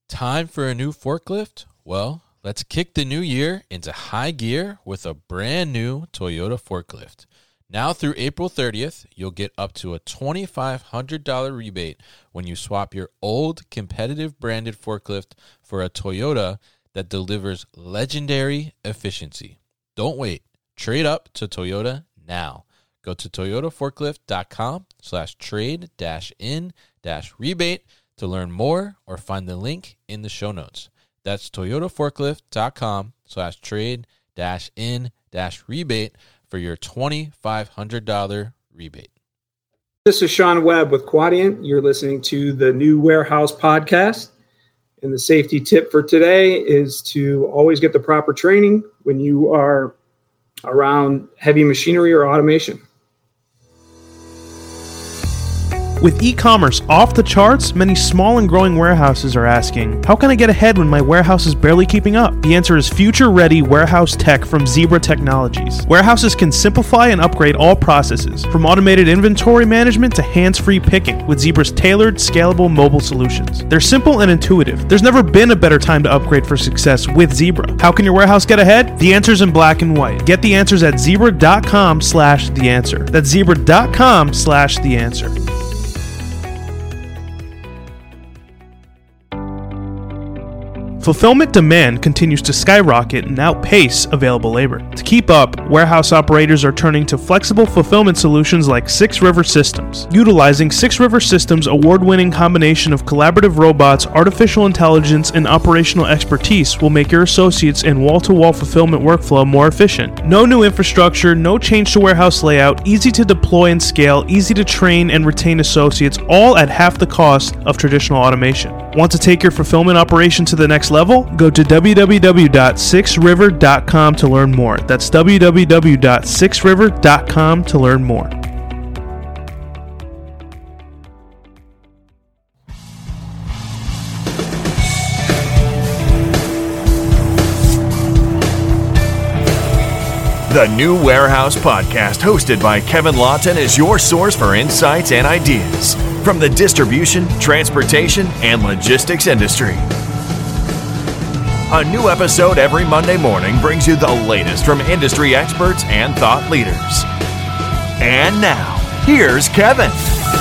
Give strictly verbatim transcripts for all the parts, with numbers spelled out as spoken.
Time for a new forklift? Well, let's kick the new year into high gear with a brand new Toyota forklift. Now through April thirtieth, you'll get up to a two thousand five hundred dollars rebate when you swap your old competitive branded forklift for a Toyota that delivers legendary efficiency. Don't wait. Trade up to Toyota now. Go to toyotaforklift.com slash trade dash in dash rebate to learn more or find the link in the show notes. That's toyotaforklift.com slash trade dash in dash rebate for your two thousand five hundred dollars rebate. This is Sean Webb with Quadient. You're listening to the New Warehouse Podcast. And the safety tip for today is to always get the proper training when you are around heavy machinery or automation. With e-commerce off the charts, many small and growing warehouses are asking, how can I get ahead when my warehouse is barely keeping up? The answer is future-ready warehouse tech from Zebra Technologies. Warehouses can simplify and upgrade all processes, from automated inventory management to hands-free picking, with Zebra's tailored, scalable mobile solutions. They're simple and intuitive. There's never been a better time to upgrade for success with Zebra. How can your warehouse get ahead? The answer's in black and white. Get the answers at zebra.com slash the answer. That's zebra.com slash the answer. Fulfillment demand continues to skyrocket and outpace available labor. To keep up, warehouse operators are turning to flexible fulfillment solutions like Six River Systems. Utilizing Six River Systems' award-winning combination of collaborative robots, artificial intelligence, and operational expertise will make your associates and wall-to-wall fulfillment workflow more efficient. No new infrastructure, no change to warehouse layout, easy to deploy and scale, easy to train and retain associates, all at half the cost of traditional automation. Want to take your fulfillment operation to the next level? Go to w w w dot six river dot com to learn more. That's w w w dot six river dot com to learn more. The New Warehouse Podcast, hosted by Kevin Lawton, is your source for insights and ideas from the distribution, transportation, and logistics industry. A new episode every Monday morning brings you the latest from industry experts and thought leaders. And now, here's Kevin.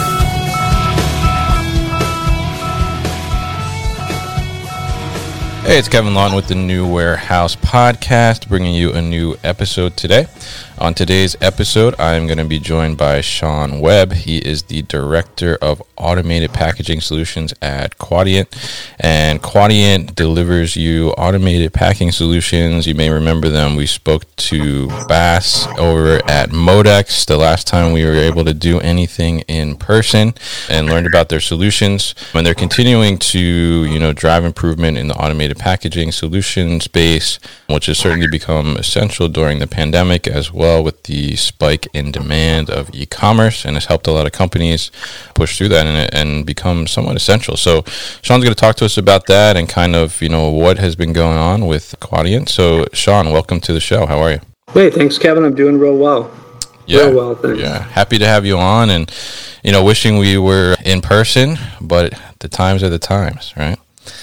Hey, it's Kevin Lawton with the New Warehouse Podcast, bringing you a new episode today. On today's episode, I'm going to be joined by Sean Webb. He is the Director of Automated Packaging Solutions at Quadient, and Quadient delivers you automated packing solutions. You may remember them. We spoke to Bass over at Modex the last time we were able to do anything in person, and learned about their solutions. And they're continuing to, you know, drive improvement in the automated packaging solution space, which has certainly become essential during the pandemic, as well with the spike in demand of e-commerce, and has helped a lot of companies push through that and, and become somewhat essential. So Sean's going to talk to us about that and kind of, you know, what has been going on with Quadient. So Sean, welcome to the show. How are you? Hey, thanks, Kevin. I'm doing real well. Yeah, real well, thanks. Yeah, happy to have you on, and, you know, wishing we were in person, but the times are the times, right?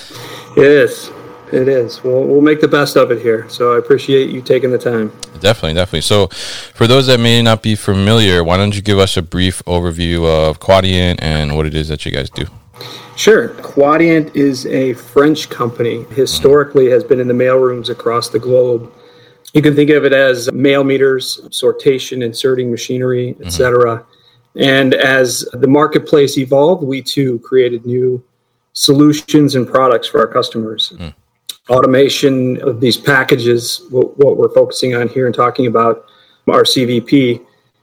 It is. It is. Well, we'll make the best of it here. So I appreciate you taking the time. Definitely, definitely. So for those that may not be familiar, why don't you give us a brief overview of Quadient and what it is that you guys do? Sure. Quadient is a French company. Historically has been in the mailrooms across the globe. You can think of it as mail meters, sortation, inserting machinery, et cetera. Mm-hmm. And as the marketplace evolved, we too created new solutions and products for our customers. Mm. Automation of these packages, what, what we're focusing on here and talking about, our C V P,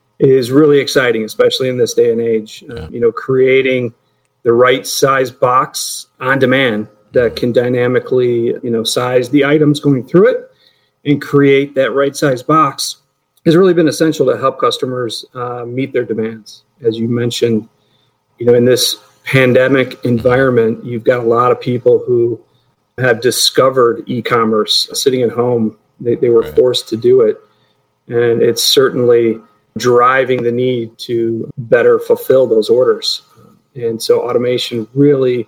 is really exciting, especially in this day and age. Yeah. Uh, you know, creating the right size box on demand that can dynamically, you know, size the items going through it and create that right size box has really been essential to help customers uh, meet their demands. As you mentioned, you know, in this pandemic environment, you've got a lot of people who have discovered e-commerce sitting at home. They, they were right. forced to do it. And it's certainly driving the need to better fulfill those orders. And so automation really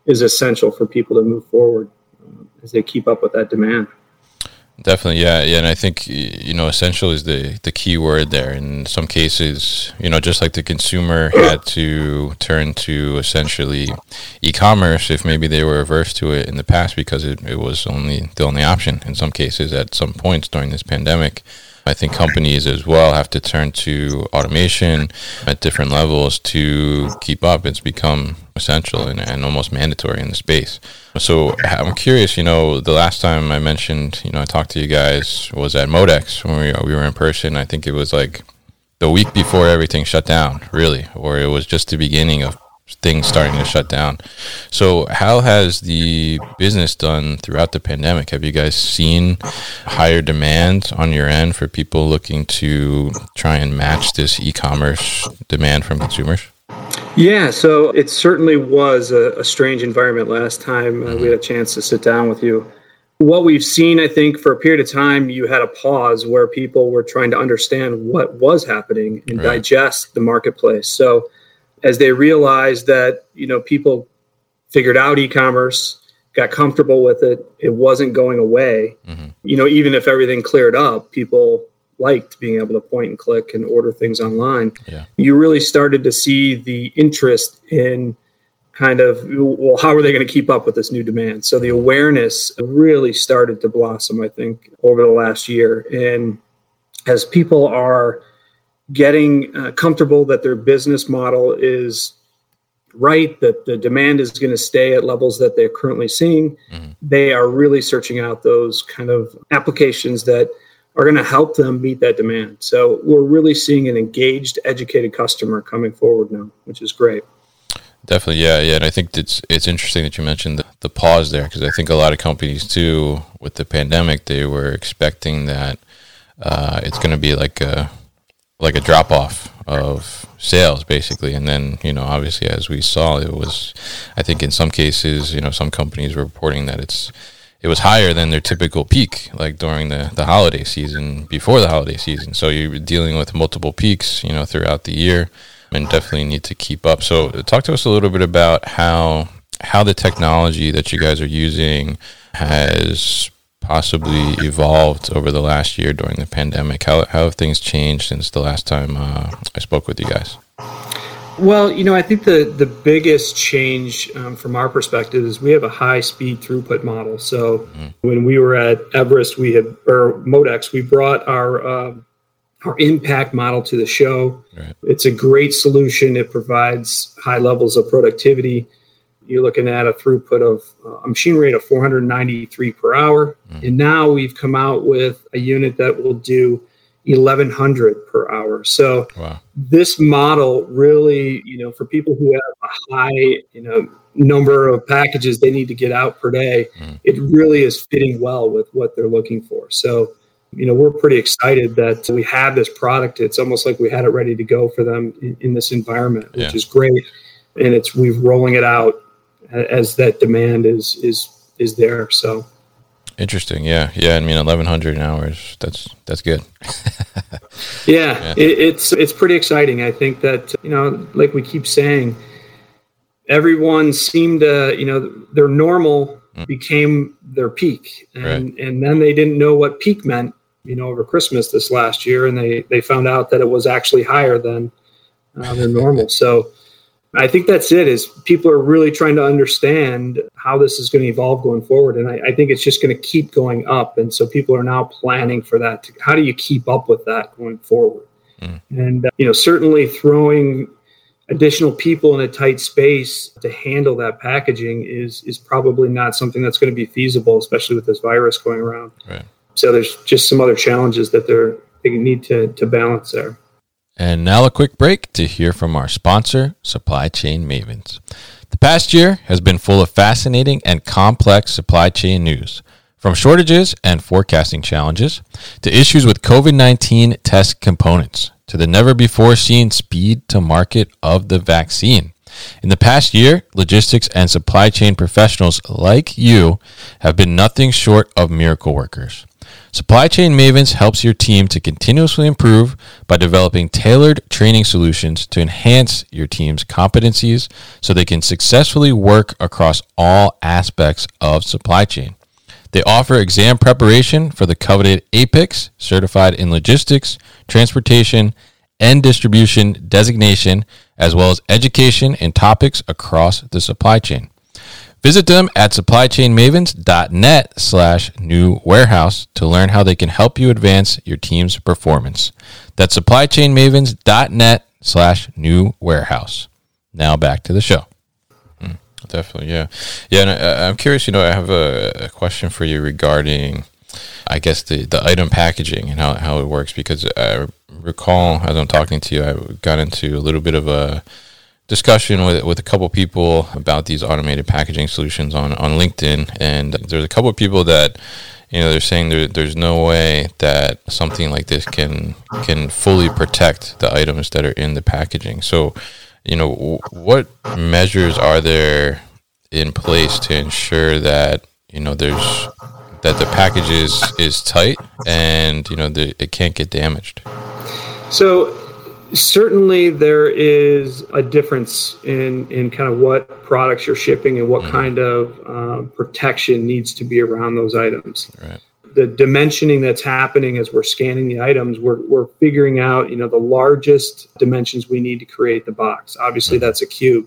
is essential for people to move forward uh, as they keep up with that demand. Definitely, yeah, yeah, and I think, you know, essential is the the key word there. In some cases, you know, just like the consumer had to turn to essentially e-commerce if maybe they were averse to it in the past because it, it was only the only option. In some cases, at some points during this pandemic, I think companies as well have to turn to automation at different levels to keep up. It's become essential and, and almost mandatory in the space. So I'm curious, you know, the last time I mentioned, you know, I talked to you guys was at Modex when we, we were in person. I think it was like the week before everything shut down, really, or it was just the beginning of things starting to shut down. So how has the business done throughout the pandemic? Have you guys seen higher demand on your end for people looking to try and match this e-commerce demand from consumers? Yeah, so it certainly was a, a strange environment last time uh, we had a chance to sit down with you. What we've seen, I think, for a period of time, you had a pause where people were trying to understand what was happening and right. digest the marketplace. So as they realized that, you know, people figured out e-commerce, got comfortable with it, it wasn't going away. Mm-hmm. You know, even if everything cleared up, people liked being able to point and click and order things online. Yeah. You really started to see the interest in kind of, well, how are they going to keep up with this new demand? So the awareness really started to blossom, I think, over the last year. And as people are getting uh, comfortable that their business model is right, that the demand is going to stay at levels that they're currently seeing, mm-hmm. they are really searching out those kind of applications that are going to help them meet that demand. So we're really seeing an engaged, educated customer coming forward now, which is great. Definitely, yeah, yeah. And I think it's it's interesting that you mentioned the, the pause there, because I think a lot of companies too, with the pandemic, they were expecting that uh, it's going to be like a like a drop off of sales, basically. And then, you know, obviously, as we saw, it was, I think in some cases, you know, some companies were reporting that it's it was higher than their typical peak, like during the, the holiday season, before the holiday season. So you're dealing with multiple peaks, you know, throughout the year, and definitely need to keep up. So talk to us a little bit about how how the technology that you guys are using has possibly evolved over the last year during the pandemic. How, how have things changed since the last time uh, I spoke with you guys? Well, you know, I think the, the biggest change um, from our perspective is we have a high-speed throughput model. So mm-hmm. when we were at Everest, we had, or Modex, we brought our uh, our impact model to the show. Right. It's a great solution. It provides high levels of productivity. You're looking at a throughput of uh, a machine rate of four hundred ninety-three per hour. Mm. And now we've come out with a unit that will do eleven hundred per hour. So wow. This model really, you know, for people who have a high, you know, number of packages they need to get out per day, mm. it really is fitting well with what they're looking for. So, you know, we're pretty excited that we have this product. It's almost like we had it ready to go for them in, in this environment, which yeah. is great. And it's we're rolling it out as that demand is is is there. So interesting. Yeah. Yeah. I mean, eleven hundred hours, that's that's good. yeah. yeah. It, it's it's pretty exciting. I think that, you know, like we keep saying, everyone seemed to, you know, their normal mm. became their peak. And, right. and then they didn't know what peak meant, you know, over Christmas this last year. And they, they found out that it was actually higher than uh, their normal. So I think that's it, is people are really trying to understand how this is going to evolve going forward. And I, I think it's just going to keep going up. And so people are now planning for that. To, how do you keep up with that going forward? Mm. And, uh, you know, certainly throwing additional people in a tight space to handle that packaging is is probably not something that's going to be feasible, especially with this virus going around. Right. So there's just some other challenges that they're, they need to, to balance there. And now a quick break to hear from our sponsor, Supply Chain Mavens. The past year has been full of fascinating and complex supply chain news, from shortages and forecasting challenges to issues with covid nineteen test components to the never-before-seen speed to market of the vaccine. In the past year, logistics and supply chain professionals like you have been nothing short of miracle workers. Supply Chain Mavens helps your team to continuously improve by developing tailored training solutions to enhance your team's competencies so they can successfully work across all aspects of supply chain. They offer exam preparation for the coveted APICS, certified in logistics, transportation, and distribution designation, as well as education in topics across the supply chain. Visit them at supplychainmavens.net slash new warehouse to learn how they can help you advance your team's performance. That's supplychainmavens.net slash new warehouse. Now back to the show. Mm, definitely, yeah. Yeah, and I, I'm curious, you know, I have a, a question for you regarding, I guess, the, the item packaging and how, how it works, because I recall, as I'm talking to you, I got into a little bit of a discussion with with a couple people about these automated packaging solutions on, on LinkedIn, and there's a couple of people that, you know, they're saying there, there's no way that something like this can can fully protect the items that are in the packaging. So, you know, w- what measures are there in place to ensure that, you know, there's that the package is, is tight and, you know, the, it can't get damaged? So certainly there is a difference in, in kind of what products you're shipping and what mm. kind of uh, protection needs to be around those items. Right. The dimensioning that's happening as we're scanning the items, we're, we're figuring out, you know, the largest dimensions we need to create the box. Obviously, mm. that's a cube.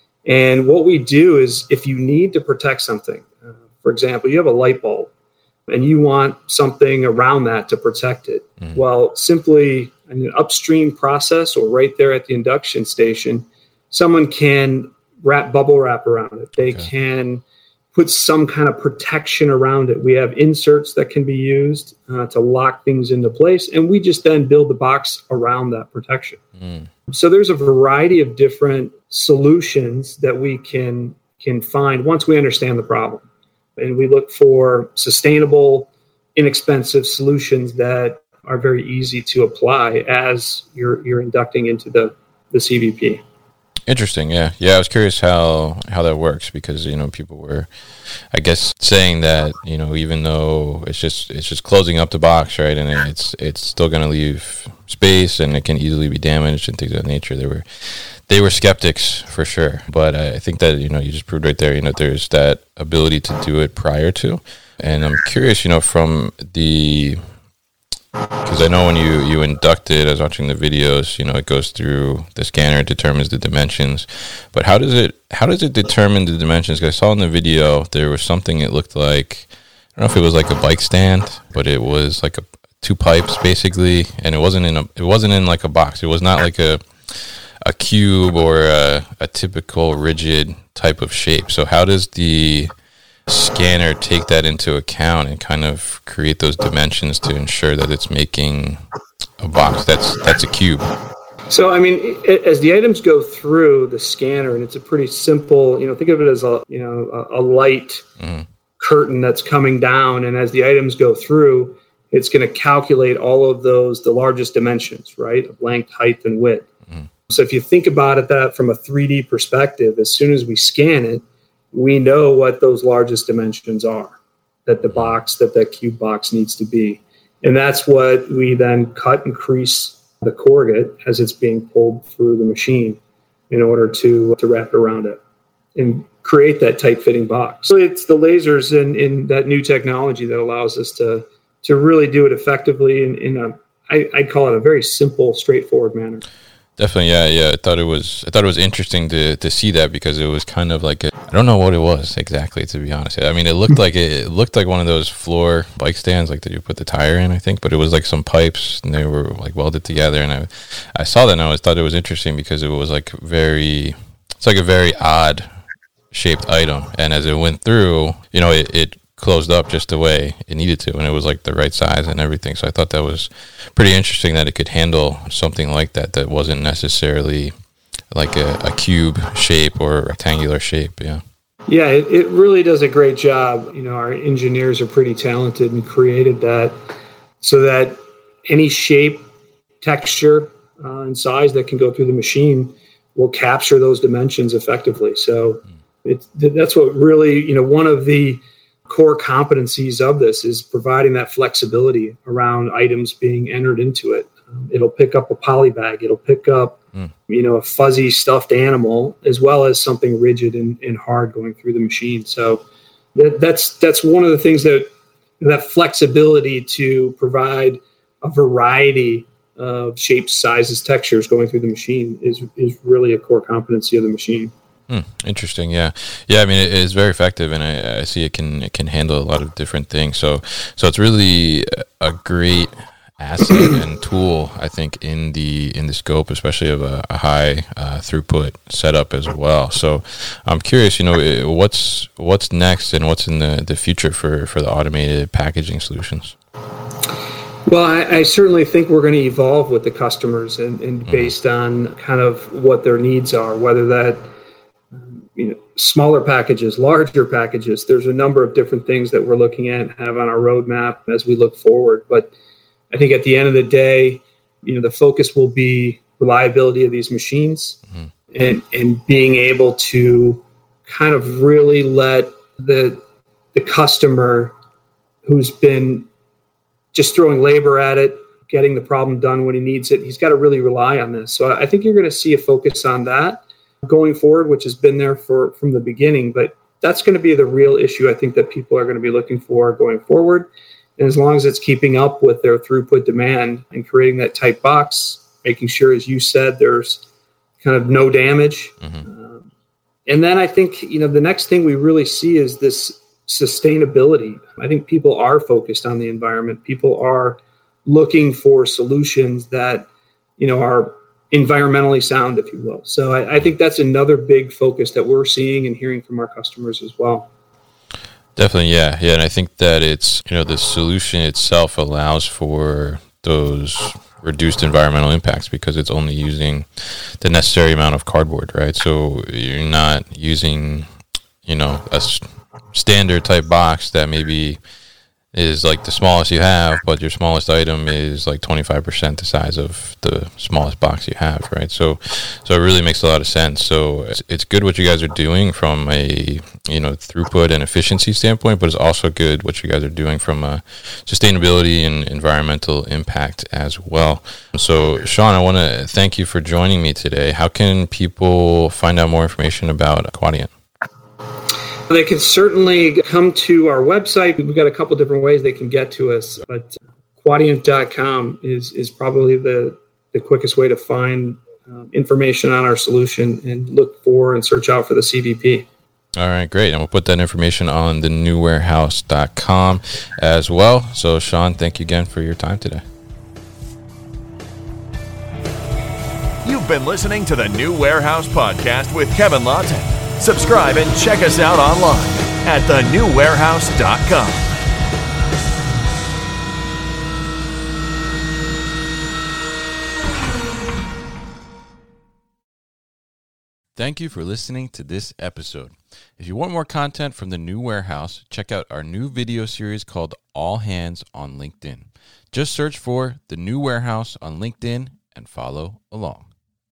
And what we do is if you need to protect something, uh, for example, you have a light bulb and you want something around that to protect it. Mm. Well, simply an upstream process or right there at the induction station, someone can wrap bubble wrap around it. They okay. can put some kind of protection around it. We have inserts that can be used uh, to lock things into place, and we just then build the box around that protection. Mm. So there's a variety of different solutions that we can can find once we understand the problem. And we look for sustainable, inexpensive solutions that are very easy to apply as you're you're inducting into the, the C V P. Interesting, yeah. Yeah, I was curious how, how that works because, you know, people were, I guess, saying that, you know, even though it's just it's just closing up the box, right, and it's it's still going to leave space and it can easily be damaged and things of that nature. They were they were skeptics for sure, but I think that, you know, you just proved right there, you know, there's that ability to do it prior to. And I'm curious, you know, from the, because I know when you, you induct it, I was watching the videos, you know, it goes through the scanner, it determines the dimensions. But how does it how does it determine the dimensions? Because I saw in the video there was something it looked like, I don't know if it was like a bike stand, but it was like a two pipes basically, and it wasn't in a it wasn't in like a box. It was not like a a cube or a, a typical rigid type of shape. So how does the scanner take that into account and kind of create those dimensions to ensure that it's making a box that's that's a cube? So, I mean, it, as the items go through the scanner, and it's a pretty simple, you know, think of it as a, you know, a, a light mm. curtain that's coming down. And as the items go through, it's going to calculate all of those, the largest dimensions, right? Of length, height, and width. Mm. So if you think about it that from a three D perspective, as soon as we scan it, we know what those largest dimensions are, that the box, that that cube box needs to be. And that's what we then cut and crease the corrugate as it's being pulled through the machine in order to, to wrap around it and create that tight fitting box. So it's the lasers in, in that new technology that allows us to, to really do it effectively in, in a, I, I'd call it a very simple, straightforward manner. Definitely, yeah, yeah. I thought it was, I thought it was interesting to, to see that because it was kind of like a, I don't know what it was exactly, to be honest. I mean, it looked like it, it looked like one of those floor bike stands, like that you put the tire in, I think. But it was like some pipes, and they were like welded together. And I, I saw that, and I always thought it was interesting because it was like very, it's like a very odd shaped item. And as it went through, you know, it, it closed up just the way it needed to, and it was like the right size and everything. So I thought that was pretty interesting that it could handle something like that that wasn't necessarily like a, a cube shape or rectangular shape. Yeah. Yeah, it, it really does a great job. You know, our engineers are pretty talented and created that so that any shape, texture, uh, and size that can go through the machine will capture those dimensions effectively. So it's, that's what really, you know, one of the core competencies of this is providing that flexibility around items being entered into it. Um, it'll pick up a poly bag. It'll pick up, mm. you know, a fuzzy stuffed animal, as well as something rigid and, and hard going through the machine. So that, that's that's one of the things that that flexibility to provide a variety of shapes, sizes, textures going through the machine is is really a core competency of the machine. Hmm, interesting. Yeah. Yeah. I mean, it is very effective, and I, I see it can, it can handle a lot of different things. So, so it's really a great asset and tool, I think, in the, in the scope, especially of a, a high uh, throughput setup as well. So I'm curious, you know, what's, what's next and what's in the, the future for, for the automated packaging solutions? Well, I, I certainly think we're going to evolve with the customers and, and mm-hmm. based on kind of what their needs are, whether that, you know, smaller packages, larger packages. There's a number of different things that we're looking at and have on our roadmap as we look forward. But I think at the end of the day, you know, the focus will be reliability of these machines mm-hmm. and, and being able to kind of really let the the customer who's been just throwing labor at it, getting the problem done when he needs it, he's got to really rely on this. So I think you're going to see a focus on that going forward, which has been there for from the beginning, but that's going to be the real issue I think that people are going to be looking for going forward. And as long as it's keeping up with their throughput demand and creating that tight box, making sure, as you said, there's kind of no damage. Mm-hmm. Um, and then I think, you know, the next thing we really see is this sustainability. I think people are focused on the environment. People are looking for solutions that, you know, are environmentally sound, if you will. So I, I think that's another big focus that we're seeing and hearing from our customers as well. Definitely, yeah. Yeah, and I think that it's, you know, the solution itself allows for those reduced environmental impacts because it's only using the necessary amount of cardboard, right? So you're not using, you know, a standard type box that maybe is like the smallest you have, but your smallest item is like twenty-five percent the size of the smallest box you have, right? So so it really makes a lot of sense. So it's, it's good what you guys are doing from a, you know, throughput and efficiency standpoint, but it's also good what you guys are doing from a sustainability and environmental impact as well. So Sean, I want to thank you for joining me today. How can people find out more information about Quadient? They can certainly come to our website. We've got a couple different ways they can get to us, but quadient dot com is is probably the, the quickest way to find uh, information on our solution and look for and search out for the C V P. All right, great. And we'll put that information on the new warehouse dot com as well. So, Sean, thank you again for your time today. You've been listening to the New Warehouse Podcast with Kevin Lawton. Subscribe and check us out online at the new warehouse dot com. Thank you for listening to this episode. If you want more content from the New Warehouse, check out our new video series called All Hands on LinkedIn. Just search for the New Warehouse on LinkedIn and follow along.